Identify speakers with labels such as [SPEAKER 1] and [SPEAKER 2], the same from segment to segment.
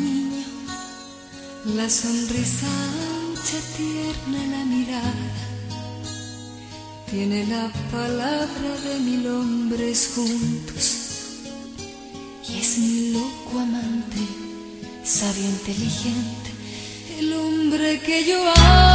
[SPEAKER 1] niño, la sonrisa ancha, tierna la mirada. Tiene la palabra de 1000 hombres juntos y es mi loco amante, sabio, inteligente, el hombre que yo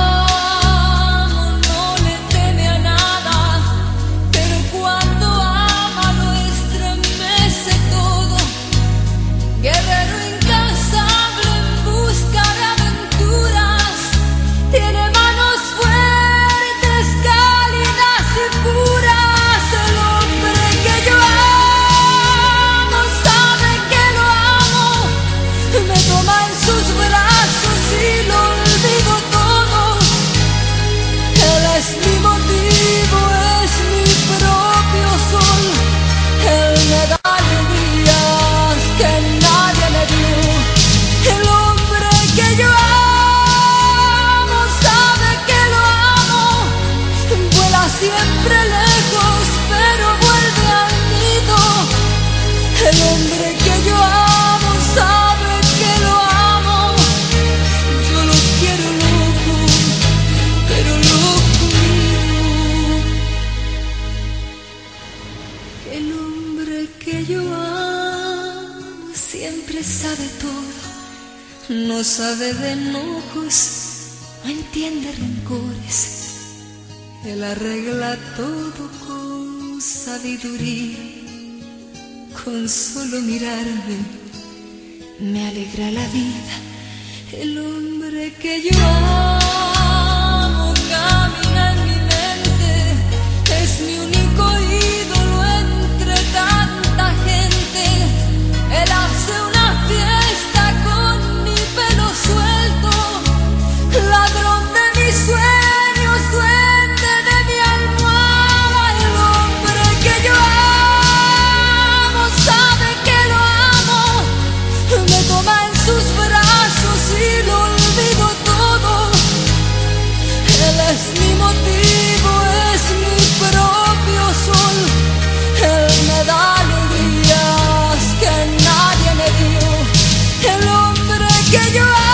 [SPEAKER 1] amo. No le teme a nada, pero cuando ama lo estremece todo. Guerrero incansable en busca de aventuras, tiene manos fuertes, cálidas y puras. El hombre que yo amo sabe que lo amo, me toma en sus brazos y lo olvido todo. Él es mi motivo, es mi propio sol. Él me da alegrías que nadie me dio. El hombre que yo amo sabe que lo amo. Vuela siempre lejos, pero vuelve al nido. El hombre que yo amo sabe que lo amo. Yo lo quiero loco, pero loco mío. El hombre que yo amo siempre sabe todo, no sabe de enojos, no entiende rencores. Él arregla todo con sabiduría, con solo mirarme me alegra la vida. El hombre que yo amo camina en mi mente, es mi único ídolo entre tanta gente. Él hace una fiesta con mi pelo suelto, ladrón de mis sueños, duende de mi almohada. El hombre que yo amo sabe que lo amo, me toma en sus brazos y lo olvido todo. Él es mi motivo, es mi propio sol. Él me da alegrías que nadie me dio. El hombre que yo amo